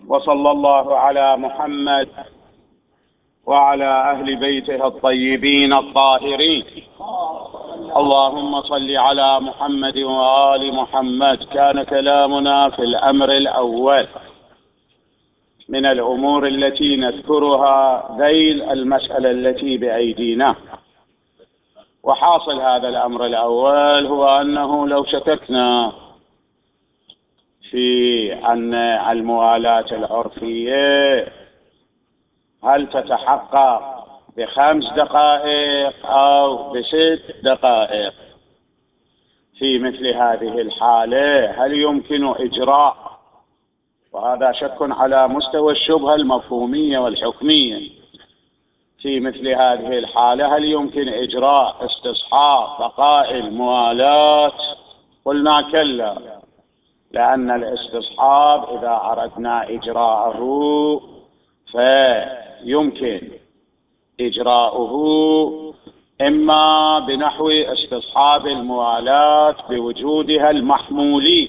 وصلى الله على محمد وعلى أهل بيته الطيبين الطاهرين. اللهم صل على محمد وآل محمد. كان كلامنا في الأمر الأول من الأمور التي نذكرها ذيل المسألة التي بأيدينا. وحاصل هذا الأمر الأول هو أنه لو شككنا في أن الموالاة العرفية هل تتحقق ب5 دقائق أو ب6 دقائق، في مثل هذه الحالة هل يمكن إجراء، وهذا شك على مستوى الشبهة المفهومية والحكمية، في مثل هذه الحالة هل يمكن إجراء استصحاب بقاء الموالاة؟ قلنا كلا، لأن الاستصحاب إذا أردنا إجراءه فيمكن إجراؤه إما بنحو استصحاب الموالاة بوجودها المحمولي،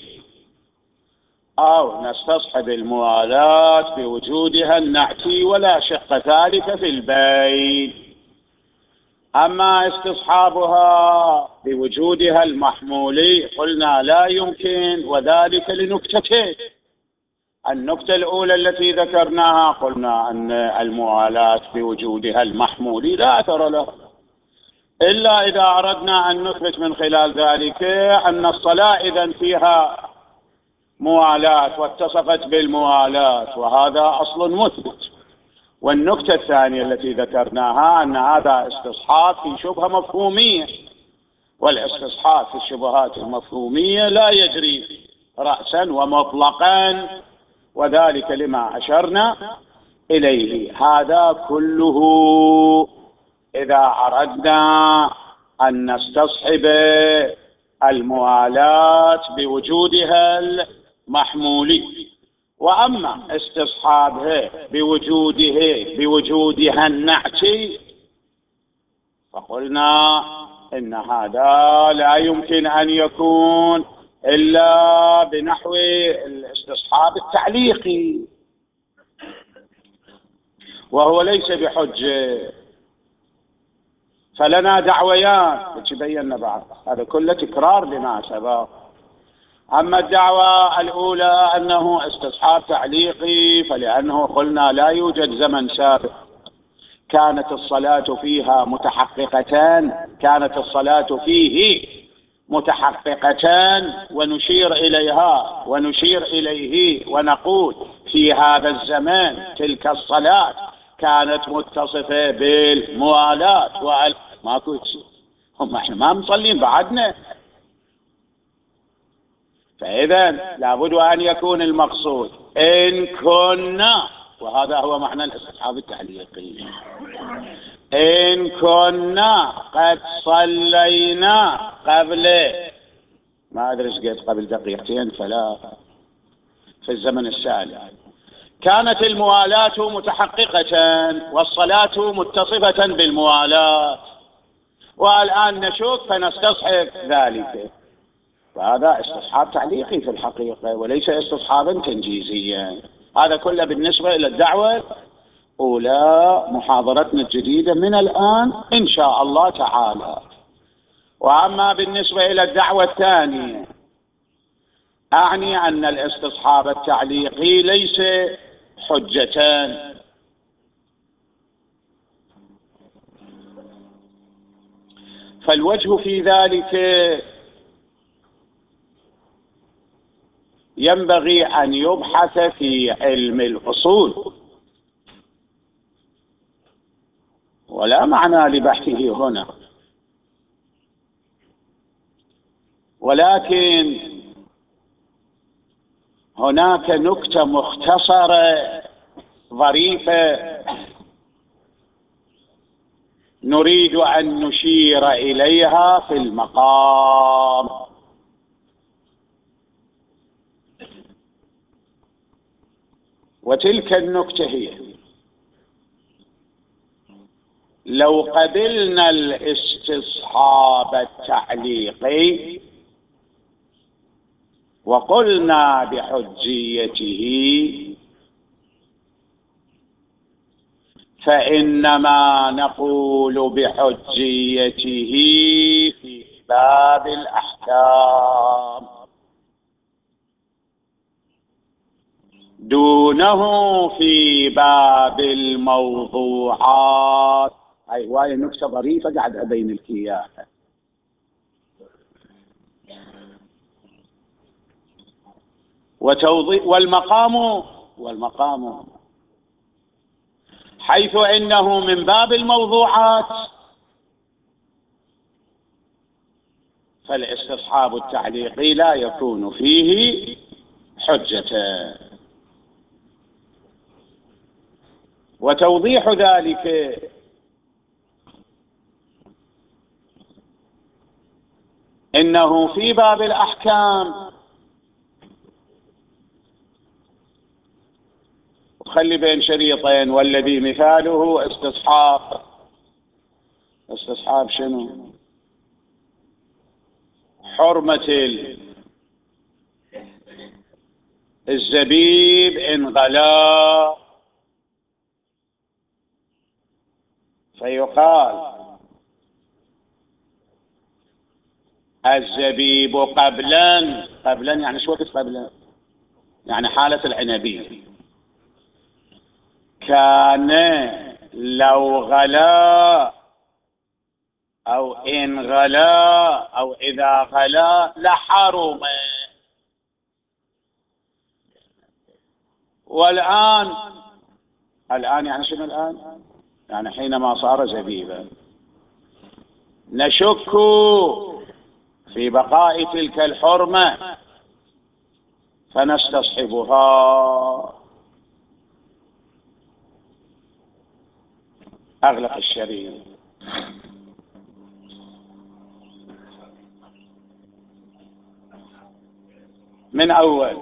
أو نستصحب الموالاة بوجودها النعتي، ولا شق ذلك في البين. أما استصحابها بوجودها المحمولي قلنا لا يمكن، وذلك لنكتتين. النكتة الأولى التي ذكرناها قلنا أن الموالاة بوجودها المحمولي لا أثر له، إلا إذا أردنا أن نثبت من خلال ذلك أن الصلاة إذن فيها موالاة واتصفت بالموالاة، وهذا أصل مثبت. والنكتة الثانية التي ذكرناها أن هذا استصحاب في شبهة مفهومية، والاستصحاب في الشبهات المفهومية لا يجري رأسا ومطلقا، وذلك لما أشرنا إليه. هذا كله إذا أردنا أن نستصحب الموالاة بوجودها المحمولي. وأما استصحابها بوجودها النعتي فقلنا إن هذا لا يمكن أن يكون إلا بنحو الاستصحاب التعليقي، وهو ليس بحجة. فلنا دعويان تبين بعض، هذا كله تكرار لما سبق. أما الدعوة الأولى أنه استصحاب تعليقي، فلأنه قلنا لا يوجد زمن سابق كانت الصلاة فيها متحققتان، كانت الصلاة فيه متحققتان، ونشير إليها ونشير إليه ونقول في هذا الزمان تلك الصلاة كانت متصفة بالموالاة. ماكو شيء، احنا ما مصلين بعدنا. فإذا لابد أن يكون المقصود إن كنا، وهذا هو معنى الاستصحاب التعليقي، إن كنا قد صلينا قبل، ما أدري إيش قد، قبل دقيقتين 3 في الزمن السابق كانت الموالاة متحققة والصلاة متصفة بالموالاة، والآن نشك فنستصحب ذلك، فهذا استصحاب تعليقي في الحقيقة وليس استصحابا تنجيزيا. هذا كله بالنسبة إلى الدعوة أولى محاضرتنا الجديدة من الآن إن شاء الله تعالى. وأما بالنسبة إلى الدعوة الثانية، أعني أن الاستصحاب التعليقي ليس حجتان، فالوجه في ذلك ينبغي أن يبحث في علم الأصول، ولا معنى لبحثه هنا، ولكن هناك نكتة مختصرة ظريفة نريد أن نشير إليها في المقام. وتلك النكتة هي: لو قبلنا الاستصحاب التعليقي وقلنا بحجيته فإنما نقول بحجيته في باب الأحكام دونه في باب الموضوعات. هاي هواية نكتة ظريفة قاعد أبين لك إياها. والمقام حيث إنه من باب الموضوعات فالاستصحاب التعليقي لا يكون فيه حجة. وتوضيح ذلك إنه في باب الأحكام، وخلي بين شريطين، والذي مثاله استصحاب شنو؟ حرمة الزبيب إن غلا، فيقال الزبيب قبلا يعني شو وقت قبلا؟ يعني حالة العنبي كان لو غلا أو إن غلا أو إذا غلا لحرم. والآن يعني شنو الآن؟ يعني حينما صار زبيبا نشك في بقاء تلك الحرمة فنستصحبها. أغلق الشريط. من أول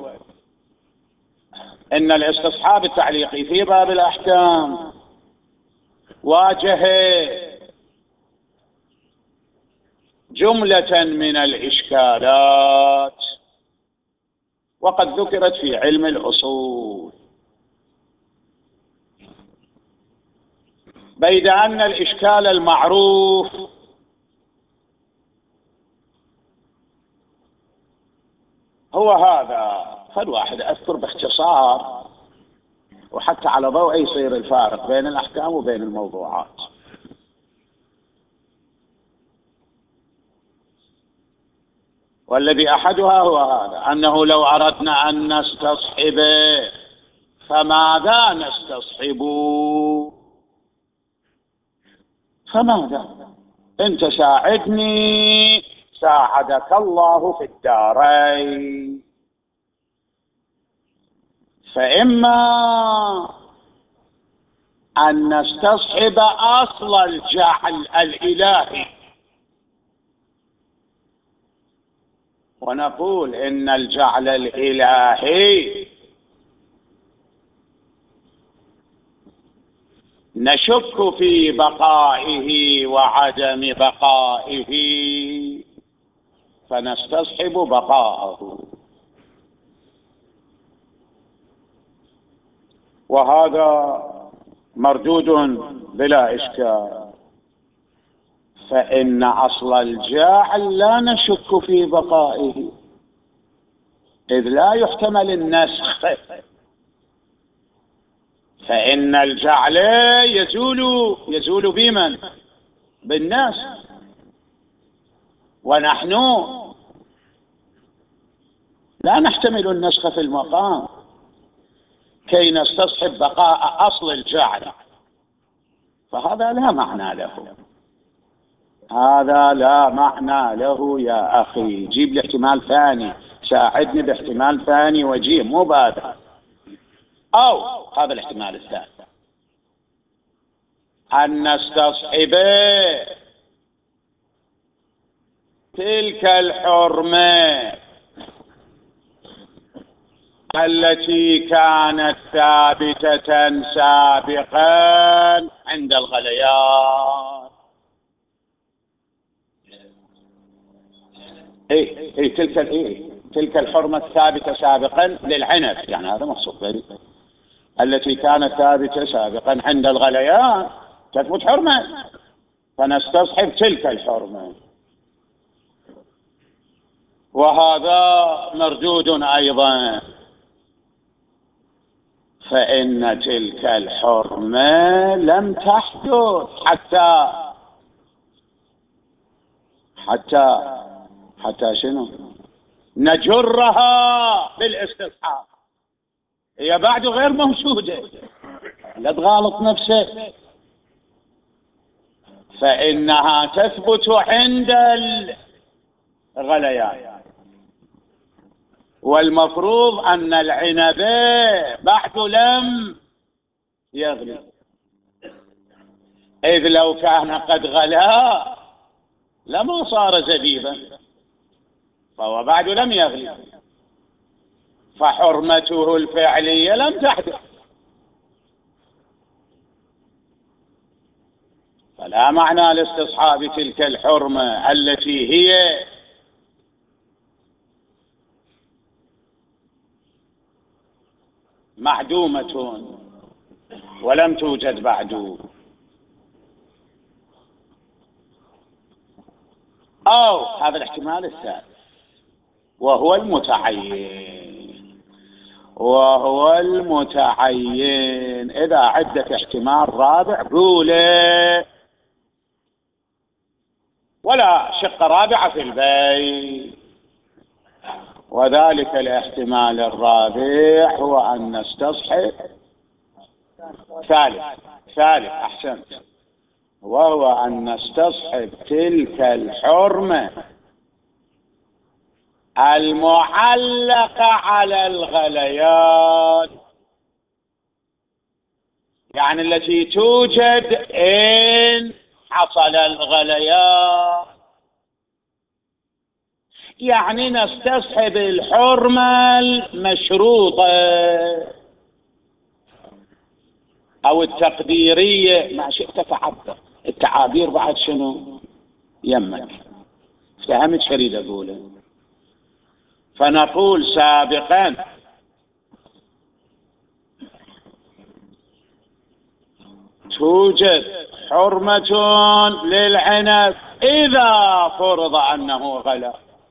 إن الاستصحاب التعليقي في باب الأحكام واجه جملة من الإشكالات وقد ذكرت في علم الأصول، بيد أن الإشكال المعروف هو هذا. فالواحد أذكر باختصار وحتى على ضوء يصير الفارق بين الأحكام وبين الموضوعات. والذي أحدها هو هذا، أنه لو أردنا أن نستصحب فماذا نستصحب؟ فماذا؟ أنت ساعدني ساعدك الله في الدارين. فإما أن نستصحب أصل الجعل الإلهي ونقول إن الجعل الإلهي نشك في بقائه وعدم بقائه فنستصحب بقاءه، وهذا مردود بلا إشكال. فإن أصل الجاعل لا نشك في بقائه إذ لا يحتمل النسخ، فإن الجعل يزول بمن؟ بالناس، ونحن لا نحتمل النسخ في المقام كي نستصحب بقاء أصل الجعل، فهذا لا معنى له. هذا لا معنى له يا أخي. جيب لي احتمال ثاني، ساعدني باحتمال ثاني وجيب، مو بهذا أو هذا الاحتمال الثاني، أن نستصحب تلك الحرمة التي كانت ثابتة سابقا عند الغليان. تلك الحرمة الثابتة سابقا للعنب، يعني هذا مقصود به. التي كانت ثابتة سابقا عند الغليان تثبت حرمة، فنستصحب تلك الحرمة. وهذا مردود أيضا، فإن تلك الحرمة لم تحدث حتى شنو نجرها بالاستصحاب، هي بعد غير موجودة، لا تغالط نفسك، فإنها تثبت عند الغليان. والمفروض أن العنب بعد لم يغلي، إذ لو كان قد غلا لما صار زبيبا، فهو بعد لم يغلي، فحرمته الفعلية لم تحدث، فلا معنى لاستصحاب تلك الحرمة التي هي معدومة ولم توجد بعد. أو هذا الاحتمال الثالث وهو المتعين. إذا عدت احتمال رابع قوله، ولا شق رابع في البيت. وذلك الاحتمال الرابع هو أن نستصحب ثالث أحسنت، وهو أن نستصحب تلك الحرمة المعلقة على الغليان، يعني التي توجد إن حصل الغليان، يعني نستصحب الحرمة المشروطة أو التقديرية، ما شئت تعبر، التعابير بعد شنو يمك، فهمت شريد أقوله. فنقول سابقا توجد حرمة للعنب إذا فرض أنه غلا،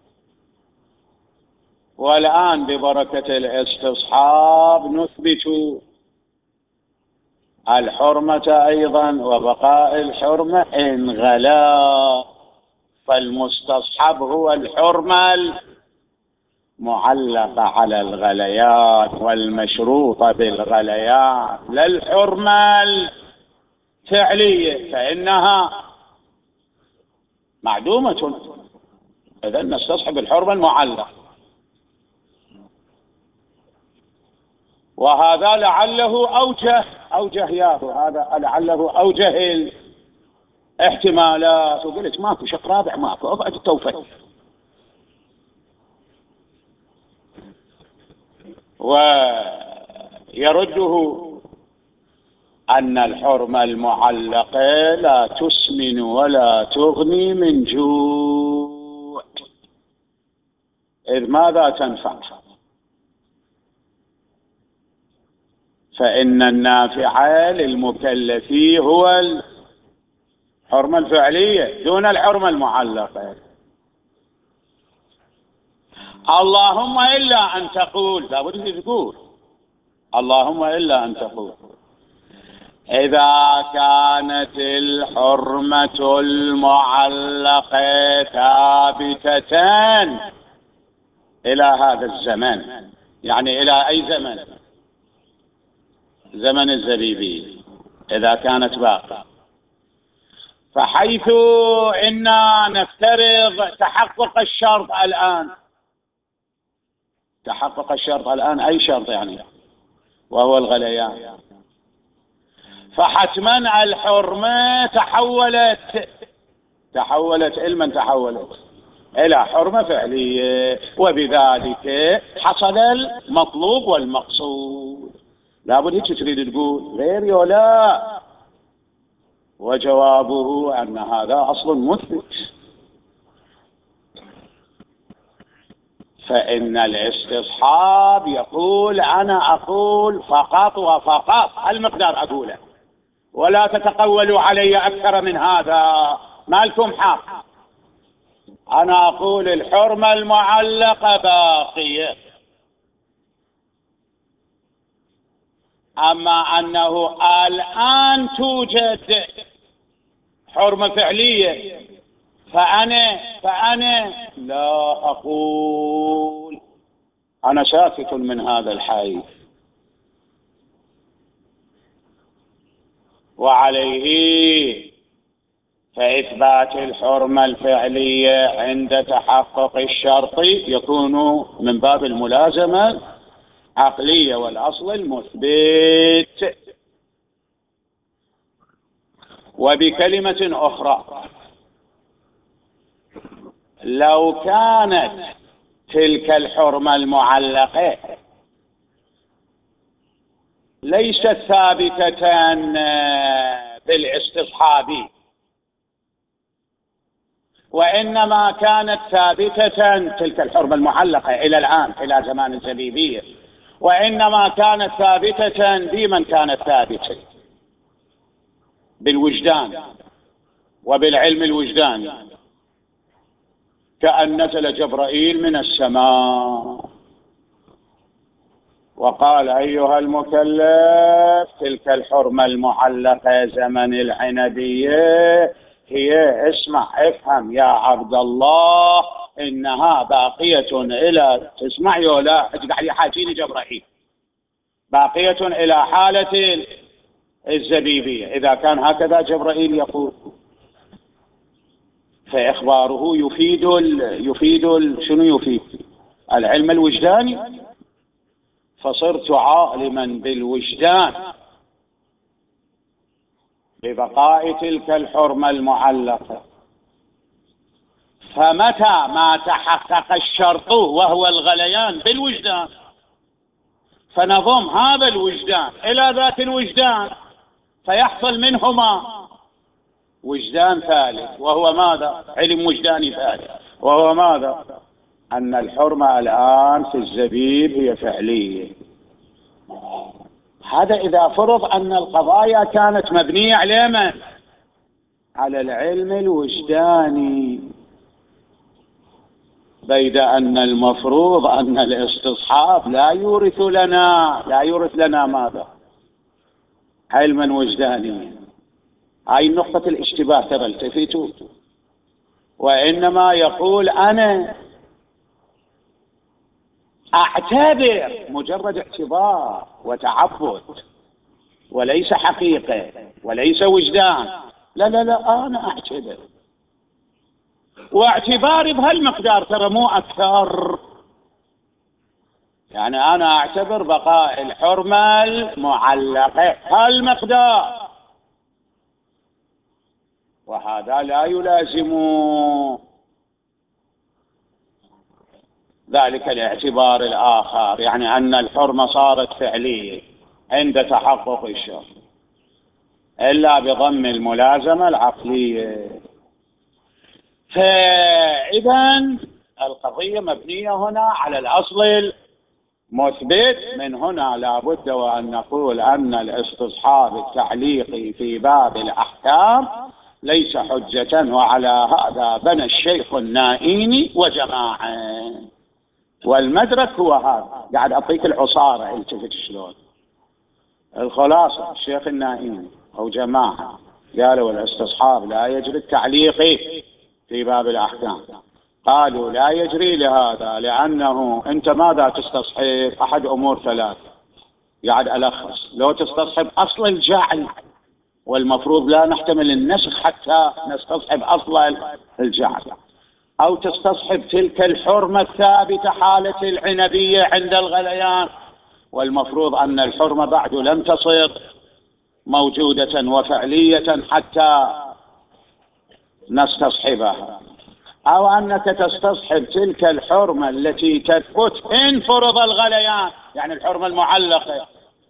والآن ببركة الاستصحاب نثبت الحرمة أيضا وبقاء الحرمة إن غلا، فالمستصحب هو الحرمة المعلقة على الغليان والمشروطة بالغليان، لا الحرمة الفعلية فإنها معدومة، إذن نستصحب الحرمة المعلقة. وهذا لعله أوجه ياهو، هذا لعله أوجه الاحتمالات. وقلت ماكو شق رابع، ماكو، اقعد التوفيق. ويرده أن الحرمة المعلقة لا تسمن ولا تغني من جوع، إذ ماذا تنفع؟ فإن النافع للمكلف هو الحرمة الفعلية دون الحرمة المعلقة. اللهم إلا أن تقول، لابد تقول اللهم إلا أن تقول إذا كانت الحرمة المعلقة ثابتة إلى هذا الزمن، يعني إلى أي زمن؟ زمن الزبيبي إذا كانت باقة، فحيث إنا نفترض تحقق الشرط الآن، تحقق الشرط الآن أي شرط يعني؟ وهو الغليان، فحتما الحرمة تحولت علما، تحولت إلى حرمة فعلية، وبذلك حصل المطلوب والمقصود. لابد هيك تريد تقول غير ولا؟ وجوابه أن هذا أصل مثبت، فإن الاستصحاب يقول أنا أقول فقط وفقط المقدار أقوله، ولا تتقولوا علي أكثر من هذا، ما لكم حق. أنا أقول الحرمة المعلقة باقية، أما أنه الآن توجد حرمة فعلية فأنا لا أقول، أنا ساكت من هذا الحي. وعليه فإثبات الحرمة الفعلية عند تحقق الشرط يكون من باب الملازمة عقلية والأصل المثبت. وبكلمة أخرى، لو كانت تلك الحرمة المعلقة ليست ثابتة بالاستصحاب، وإنما كانت ثابتة تلك الحرمة المعلقة إلى الآن إلى زمان الزبيبية، وإنما كانت ثابتة بمن كانت ثابتة؟ بالوجدان وبالعلم الوجداني، كأن نزل جبرائيل من السماء وقال أيها المكلف تلك الحرمة المعلقة زمن العنبية هي، اسمع افهم يا عبد الله، إنها باقية إلى، تسمع ولا قاعد يحاكيني جبرائيل، باقية إلى حالة الزبيبية. إذا كان هكذا جبرائيل يقول فإخباره يفيد شنو يفيد؟ العلم الوجداني. فصرت عالما بالوجدان ببقاء تلك الحرمة المعلقة، فمتى ما تحقق الشرط وهو الغليان بالوجدان فنضم هذا الوجدان إلى ذات الوجدان فيحصل منهما وجدان ثالث، وهو ماذا؟ علم وجداني ثالث، وهو ماذا؟ أن الحرمة الآن في الزبيب هي فعلية. هذا إذا فرض أن القضايا كانت مبنية على من؟ على العلم الوجداني، بيد أن المفروض أن الاستصحاب لا يورث لنا ماذا؟ علما وجدانيا. هاي نقطة الاشتباه، ترى التفتوا. وإنما يقول أنا أعتبر، مجرد اعتبار وتعبد وليس حقيقة وليس وجدان، لا لا لا، أنا أعتبر، واعتباري بهالمقدار ترى مو أكثر. يعني أنا أعتبر بقاء الحرمة المعلقة هالمقدار، وهذا لا يلازم ذلك الاعتبار الآخر، يعني أن الحرمة صارت فعلية عند تحقق الشرط، إلا بضم الملازمة العقلية. فإذا القضية مبنية هنا على الأصل المثبت. من هنا لابد وأن نقول أن الاستصحاب التعليقي في باب الأحكام ليس حجة، وعلى هذا بنى الشيخ النائيني وجماعة. والمدرك هو هذا، قاعد أعطيك العصارة، التفت شلون. الخلاصة الشيخ النائيني أو جماعة قالوا الاستصحاب لا يجري التعليقي في باب الأحكام. قالوا لا يجري لهذا لأنه أنت ماذا تستصحب؟ أحد أمور ثلاث، قاعد ألخص. لو تستصحب أصل الجعل، والمفروض لا نحتمل النسخ حتى نستصحب أصل الجعل، أو تستصحب تلك الحرمة الثابتة حالة العنبية عند الغليان، والمفروض أن الحرمة بعد لم تصير موجودة وفعلية حتى نستصحبها، أو أنك تستصحب تلك الحرمة التي تثبت إن فرض الغليان، يعني الحرمة المعلقة،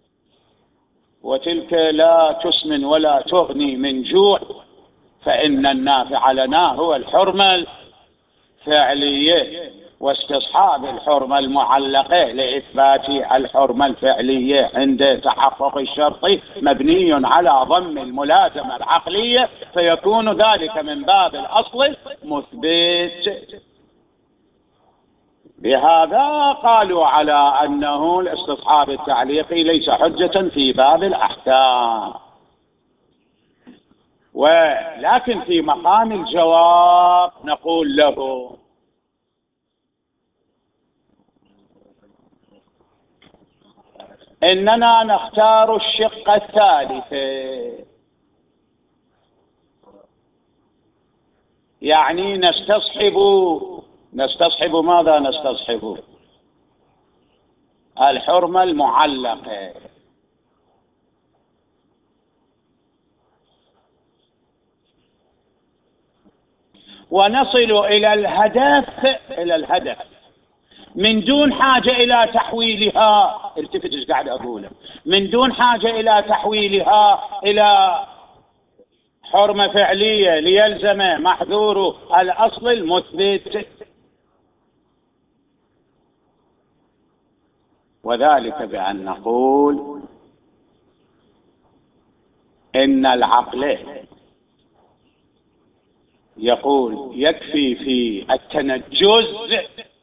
وتلك لا تسمن ولا تغني من جوع، فإن النافع لنا هو الحرمة الفعلية. واستصحاب الحرمة المعلقة لإثبات الحرمة الفعلية عند تحقق الشرط مبني على ضم الملازمة العقلية، فيكون ذلك من باب الأصل مثبت. بهذا قالوا على أنه الاستصحاب التعليقي ليس حجة في باب الأحكام. ولكن في مقام الجواب نقول له إننا نختار الشق الثالث، يعني نستصحب ماذا؟ نستصحب الحرمة المعلقة، ونصل إلى الهدف من دون حاجة إلى تحويلها. التفت ايش قاعد أقوله، من دون حاجة إلى تحويلها إلى حرمة فعلية ليلزم محذور الأصل المثبت، وذلك بأن نقول إن العقل يقول يكفي في التنجز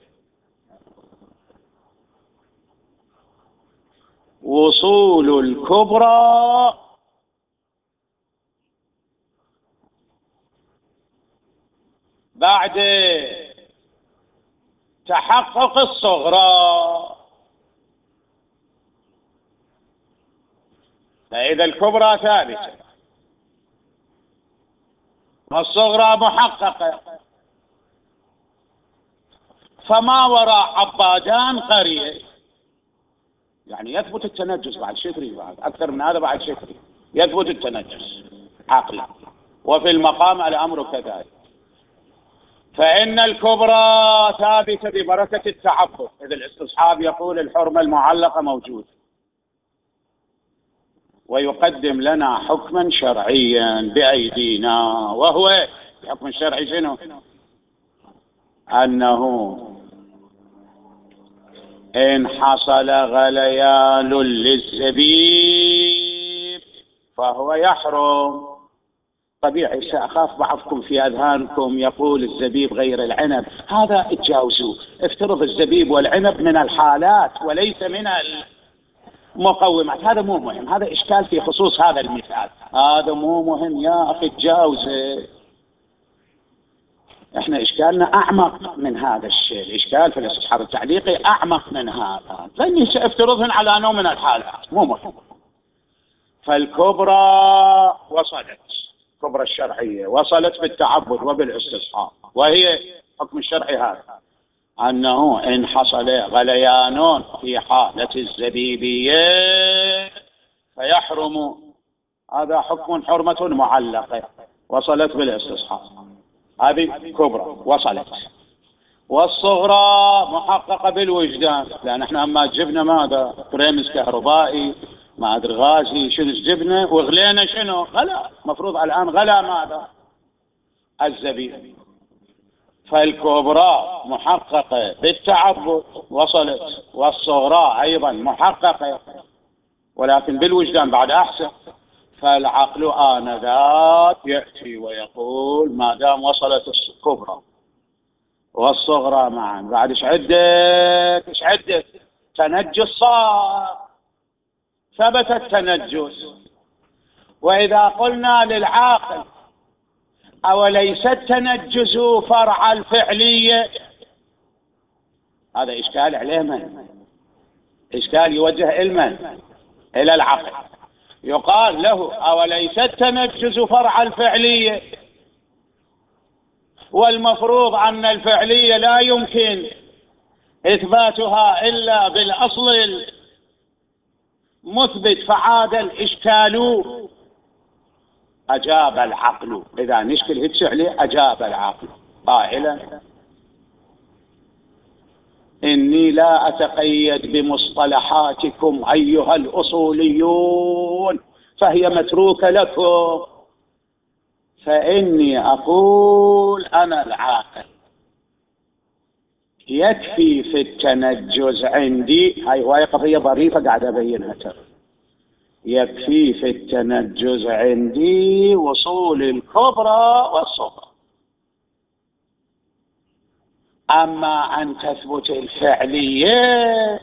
وصول الكبرى بعد تحقق الصغرى. فإذا الكبرى ثابتة والصغرى محققة، فما وراء عبادان قرية، يعني يثبت التنجس بعد شكري، بعد أكثر من هذا بعد شكري يثبت التنجس عقلا، وفي المقام الأمر كذلك. فإن الكبرى ثابتة ببركة التعبد، إذ الاستصحاب يقول الحرمة المعلقة موجودة، ويقدم لنا حكما شرعيا بأيدينا، وهو الحكم الشرعي شنو؟ أنه إن حصل غليان للزبيب فهو يحرم. طبيعي سأخاف بعضكم في أذهانكم يقول الزبيب غير العنب، هذا اتجاوزوا، افترض الزبيب والعنب من الحالات وليس من المقومات، هذا مو مهم، هذا إشكال في خصوص هذا المثال، هذا مو مهم يا أخي تجاوزه. احنا اشكالنا اعمق من هذا الشيء، الاشكال في الاستصحاب التعليقي اعمق من هذا، لاني سافترضهن على نوع من الحالات مو مهم. فالكبرى وصلت، الكبرى الشرعيه وصلت بالتعبد وبالاستصحاب، وهي حكم الشرعي هذا انه ان حصل غليان في حاله الزبيبيه فيحرم، هذا حكم حرمه معلقه وصلت بالاستصحاب، هذه كبرى وصلت. والصغرى محققة بالوجدان، لأن احنا اما جبنا ماذا؟ بريمز كهربائي ما ادري غازي شنو جبنا وغلينا شنو؟ غلا، مفروض الآن غلا ماذا؟ الزبيب. فالكبرى محققة بالتعبد وصلت، والصغرى أيضا محققة ولكن بالوجدان بعد أحسن. فالعقل آنذاك يأتي ويقول ما دام وصلت الكبرى والصغرى معا بعد ايش عدت تنجس صار، ثبت التنجس. وإذا قلنا للعاقل أوليس التنجس فرع الفعلية، هذا إشكال عليه، من إشكال يوجه إلمن إلى العقل، يقال له أوليس التنجس فرع الفعلية، والمفروض أن الفعلية لا يمكن إثباتها إلا بالأصل المثبت، فعاد الإشكال. أجاب العقل، إذا نشكل عليه أجاب العقل قائلا إني لا أتقيد بمصطلحاتكم أيها الأصوليون فهي متروكة لكم، فإني أقول أنا العاقل يكفي في التنجز عندي، هاي قضية ظريفة قاعد أبينها ترى. يكفي في التنجز عندي وصول الكبرى والصغرى، أما أن تثبت الفعلية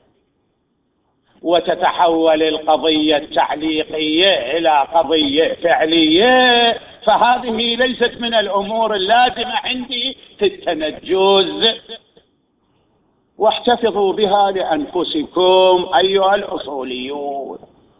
وتتحول القضية التعليقية إلى قضية فعلية فهذه ليست من الأمور اللازمة عندي في التنجز، واحتفظوا بها لأنفسكم أيها الأصوليون.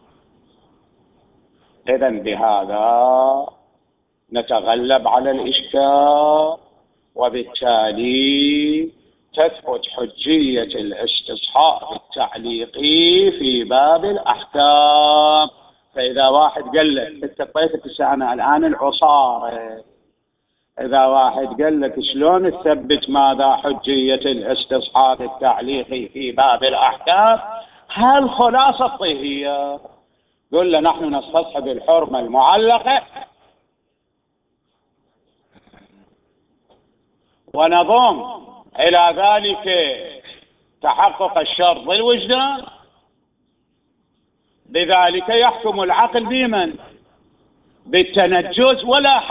إذن بهذا نتغلب على الإشكال، وبالتالي تثبت حجية الاستصحاب التعليقي في باب الأحكام. فإذا واحد قال لك أنت طيتك أنا الآن العصارة، إذا واحد قال لك شلون تثبت ماذا حجية الاستصحاب التعليقي في باب الأحكام، هل خلاصة هي قل له نحن نستصحب الحرمة المعلقة ونضم إلى ذلك تحقق الشرط الوجدان، بذلك يحكم العقل بمن؟ بالتنجز،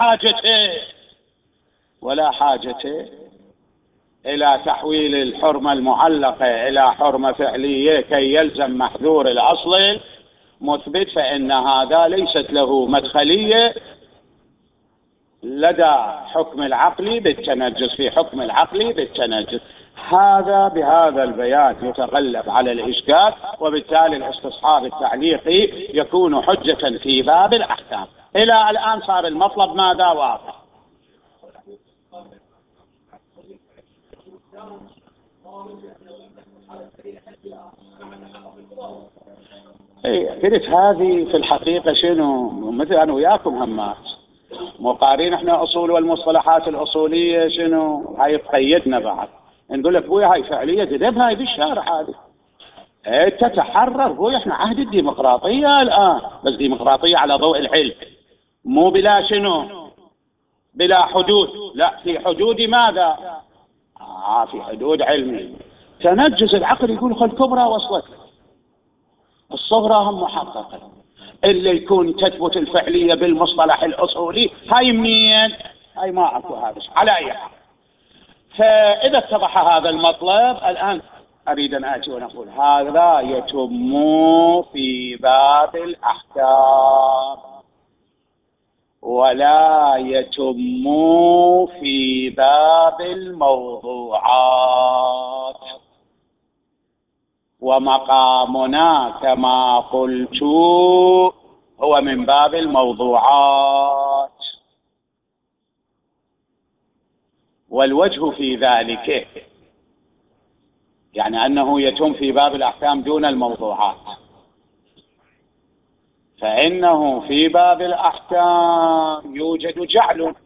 ولا حاجة إلى تحويل الحرمة المعلقة إلى حرمة فعلية كي يلزم محذور الأصل مثبت، فإن هذا ليست له مدخلية لدى حكم العقل بالتنجس، في حكم العقل بالتنجس. هذا بهذا البيان يتغلب على الإشكال، وبالتالي الاستصحاب التعليقي يكون حجة في باب الأحكام. إلى الآن صار المطلب ماذا واضح. قلت هذه في الحقيقة شنو، مثل أنا وياكم همات مقارين احنا أصول والمصطلحات الأصولية شنو هاي تقيدنا بعد، نقول لك بويا هاي فعلية تدب هاي بالشارع هذه تتحرر بويا، احنا عهد الديمقراطية الآن، بس ديمقراطية على ضوء العلم، مو بلا شنو بلا حدود، لا في حدود ماذا؟ في حدود علمية. تنجز العقل يقول خل الكبرى وصلت، الصغرى هم محققة، إلا يكون تثبت الفعلية بالمصطلح الأصولي هاي منين؟ هاي ما أكو هذا على أي حال. فإذا اتضح هذا المطلب الآن أريد أن آتي ونقول هذا يتم في باب الأحكام ولا يتم في باب الموضوعات، ومقامنا كما قلت هو من باب الموضوعات. والوجه في ذلك يعني أنه يتم في باب الأحكام دون الموضوعات، فإنه في باب الأحكام يوجد جعل،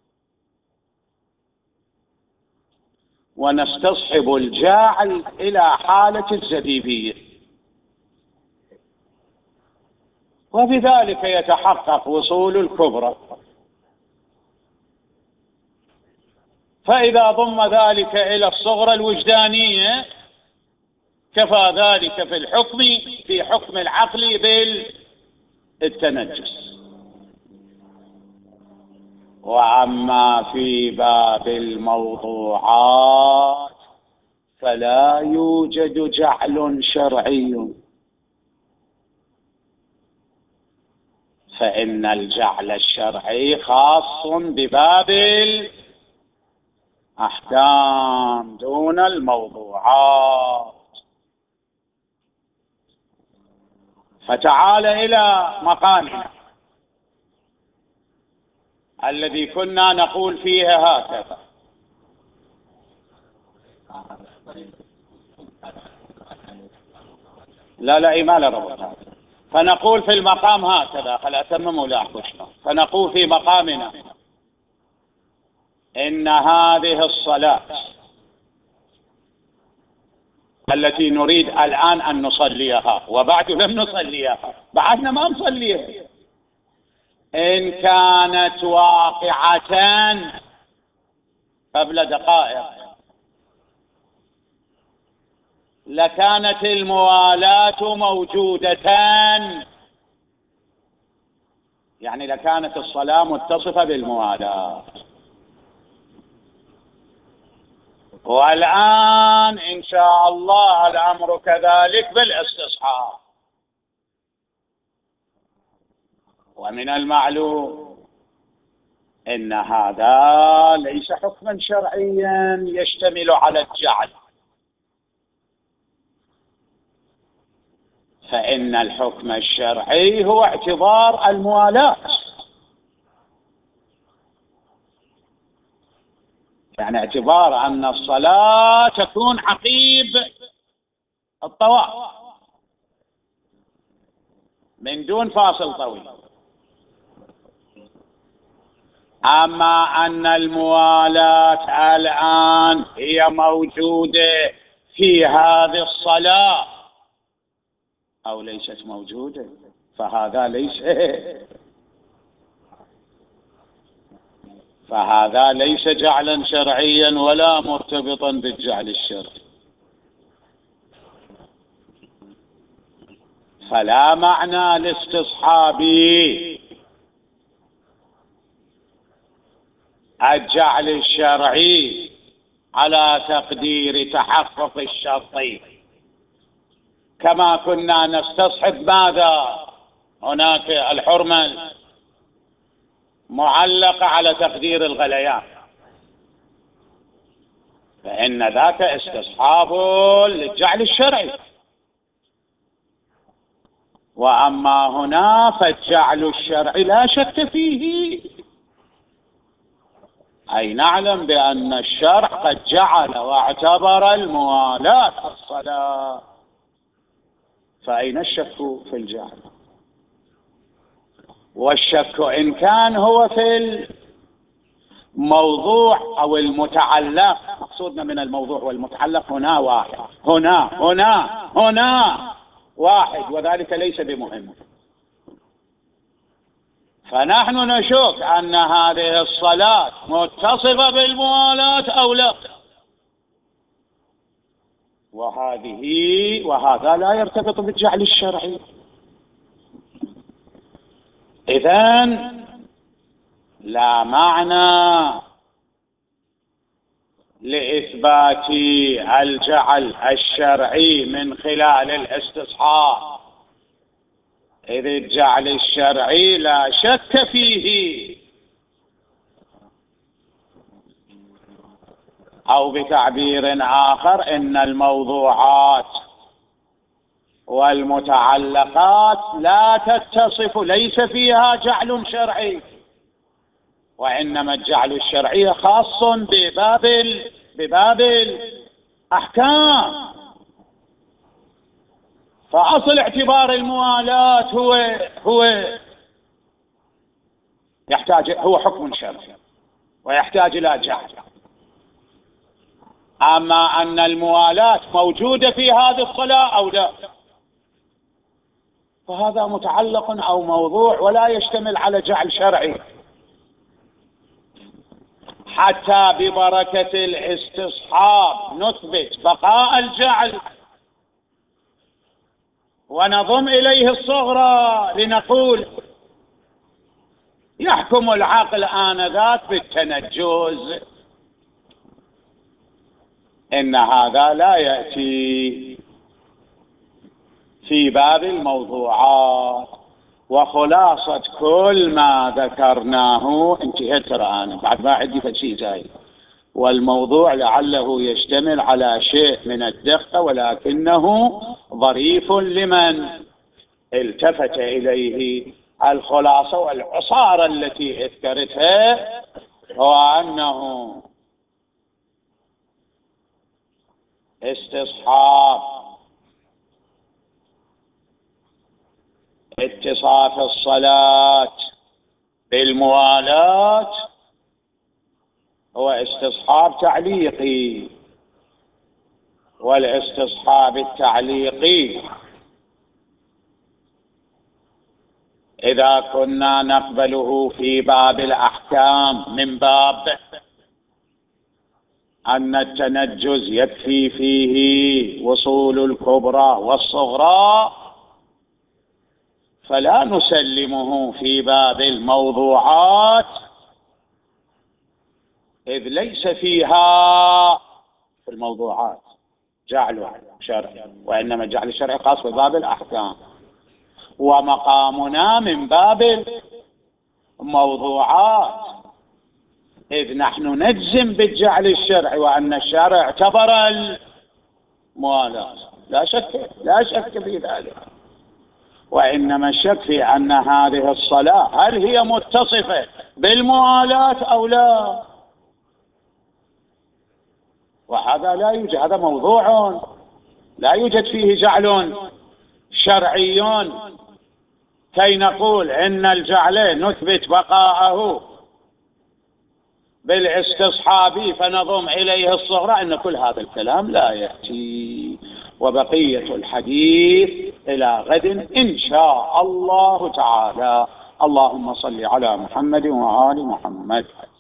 ونستصحب الجاعل إلى حالة الزبيبية، وبذلك يتحقق وصول الكبرى. فإذا ضم ذلك إلى الصغرى الوجدانية كفى ذلك في الحكم، في حكم العقل بالتنجس. وأما في باب الموضوعات فلا يوجد جعل شرعي، فإن الجعل الشرعي خاص بباب الأحكام دون الموضوعات. فتعال إلى مقامنا الذي كنا نقول فيه هكذا، لا ما له ربط هذا. فنقول في المقام هكذا، خل أتمم ولا أحكي. فنقول في مقامنا إن هذه الصلاة التي نريد الآن أن نصليها وبعد لم نصليها، بعدنا ما نصليها، إن كانت واقعة قبل دقائق لكانت الموالاة موجودة، يعني لكانت الصلاة متصفة بالموالاة. والآن إن شاء الله الأمر كذلك بالاستصحاب. ومن المعلوم إن هذا ليس حكما شرعيا يشتمل على الجعل، فإن الحكم الشرعي هو اعتبار الموالاة، يعني اعتبار أن الصلاة تكون عقيب الطواف من دون فاصل طويل. أما أن الموالاة الآن هي موجودة في هذه الصلاة أو ليست موجودة، فهذا ليس جعلا شرعيا ولا مرتبطا بالجعل الشرعي. فلا معنى لاستصحاب الجعل الشرعي على تقدير تحقق الشرطين، كما كنا نستصحب ماذا؟ هناك الحرمة معلقة على تقدير الغليان، فإن ذاك استصحاب للجعل الشرعي. وأما هنا فالجعل الشرعي لا شك فيه، أي نعلم بأن الشرع قد جعل واعتبر الموالاة الصلاة، فأين الشك في الجعل؟ والشك إن كان هو في الموضوع أو المتعلق، مقصودنا من الموضوع والمتعلق هنا واحد، هنا واحد، وذلك ليس بمهم. فنحن نشك أن هذه الصلاة متصفة بالموالاة أو لا، وهذا لا يرتبط بالجعل الشرعي. إذن لا معنى لإثبات الجعل الشرعي من خلال الاستصحاب، إذ الجعل الشرعي لا شك فيه، أو بتعبير آخر إن الموضوعات والمتعلقات لا تتصف، ليس فيها جعل شرعي، وإنما الجعل الشرعي خاص بباب الأحكام. فأصل اعتبار الموالاة هو حكم شرعي ويحتاج إلى جعل. أما أن الموالاة موجودة في هذه الصلاة أو لا، فهذا متعلق أو موضوع ولا يشتمل على جعل شرعي. حتى ببركة الاستصحاب نثبت بقاء الجعل ونضم إليه الصغرى، لنقول يحكم العقل آنذاك بالتنجز. إن هذا لا يأتي في باب الموضوعات. وخلاصة كل ما ذكرناه انتهت الآن، بعد ما عندي فشي زايد، والموضوع لعله يشتمل على شيء من الدقة، ولكنه ظريف لمن التفت إليه. الخلاصة والعصارة التي اذكرتها هو أنه استصحاب اتصاف الصلاة بالموالاة هو استصحاب تعليقي، والاستصحاب التعليقي إذا كنا نقبله في باب الأحكام من باب أن التنجز يكفي فيه وصول الكبرى والصغرى، فلا نسلمه في باب الموضوعات، إذ ليس فيها في الموضوعات جعل شرعي، وإنما جعل الشرع خاص بباب الأحكام، ومقامنا من باب الموضوعات، إذ نحن نجزم بالجعل الشرعي وأن الشرع اعتبر الموالاة، لا شك في ذلك، وإنما الشك في أن هذه الصلاة هل هي متصفة بالموالاة أو لا، وهذا لا يوجد، هذا موضوع لا يوجد فيه جعل شرعي كي نقول إن الجعل نثبت بقاءه بالاستصحاب فنضم إليه الصغرى، إن كل هذا الكلام لا يأتي. وبقية الحديث إلى غد إن شاء الله تعالى. اللهم صل على محمد وآل محمد.